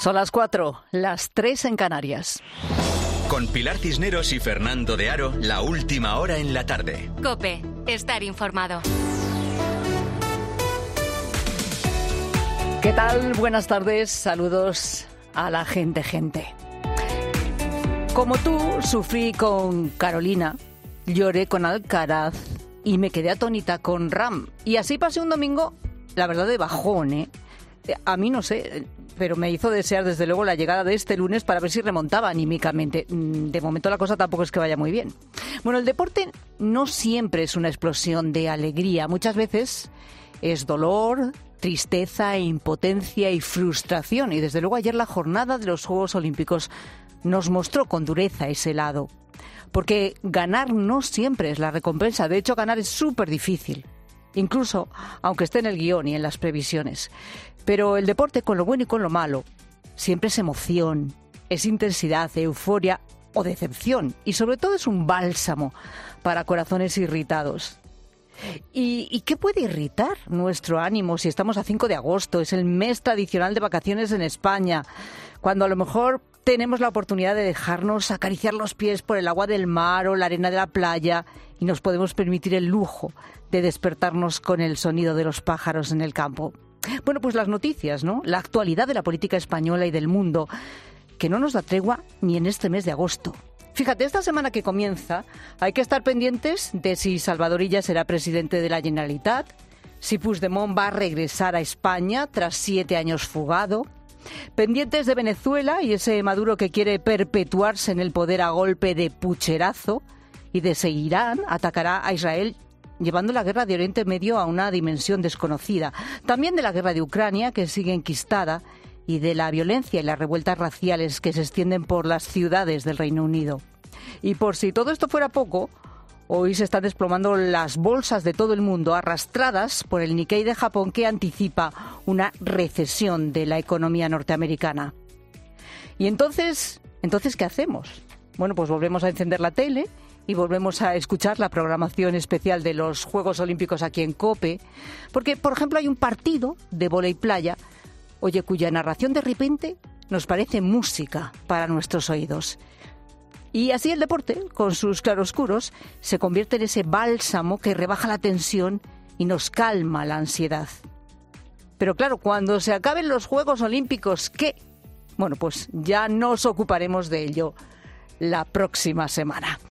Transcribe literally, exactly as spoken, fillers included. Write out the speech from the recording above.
Son las cuatro, las tres en Canarias. Con Pilar Cisneros y Fernando de Aro, la última hora en la tarde. COPE, estar informado. ¿Qué tal? Buenas tardes, saludos a la gente, gente. Como tú, sufrí con Carolina, lloré con Alcaraz y me quedé atónita con Ram. Y así pasé un domingo, la verdad, de bajón, ¿eh? A mí no sé, pero me hizo desear desde luego la llegada de este lunes para ver si remontaba anímicamente. De momento la cosa tampoco es que vaya muy bien. Bueno, el deporte no siempre es una explosión de alegría. Muchas veces es dolor, tristeza, impotencia y frustración. Y desde luego ayer la jornada de los Juegos Olímpicos nos mostró con dureza ese lado. Porque ganar no siempre es la recompensa. De hecho, ganar es súper difícil. Incluso aunque esté en el guión y en las previsiones. Pero el deporte, con lo bueno y con lo malo, siempre es emoción, es intensidad, euforia o decepción. Y sobre todo es un bálsamo para corazones irritados. ¿Y, ¿Y qué puede irritar nuestro ánimo si estamos a cinco de agosto? Es el mes tradicional de vacaciones en España, cuando a lo mejor tenemos la oportunidad de dejarnos acariciar los pies por el agua del mar o la arena de la playa y nos podemos permitir el lujo de despertarnos con el sonido de los pájaros en el campo. Bueno, pues las noticias, ¿no? La actualidad de la política española y del mundo, que no nos da tregua ni en este mes de agosto. Fíjate, esta semana que comienza hay que estar pendientes de si Salvador Illa será presidente de la Generalitat, si Puigdemont va a regresar a España tras siete años fugado, pendientes de Venezuela y ese Maduro que quiere perpetuarse en el poder a golpe de pucherazo, y de si Irán atacará a Israel llevando la guerra de Oriente Medio a una dimensión desconocida. También de la guerra de Ucrania, que sigue enquistada, y de la violencia y las revueltas raciales que se extienden por las ciudades del Reino Unido. Y por si todo esto fuera poco, hoy se están desplomando las bolsas de todo el mundo, arrastradas por el Nikkei de Japón, que anticipa una recesión de la economía norteamericana. Y entonces, ¿entonces qué hacemos? Bueno, pues volvemos a encender la tele y volvemos a escuchar la programación especial de los Juegos Olímpicos aquí en COPE, porque, por ejemplo, hay un partido de vóley playa, oye, cuya narración de repente nos parece música para nuestros oídos. Y así el deporte, con sus claroscuros, se convierte en ese bálsamo que rebaja la tensión y nos calma la ansiedad. Pero claro, cuando se acaben los Juegos Olímpicos, ¿qué? Bueno, pues ya nos ocuparemos de ello la próxima semana.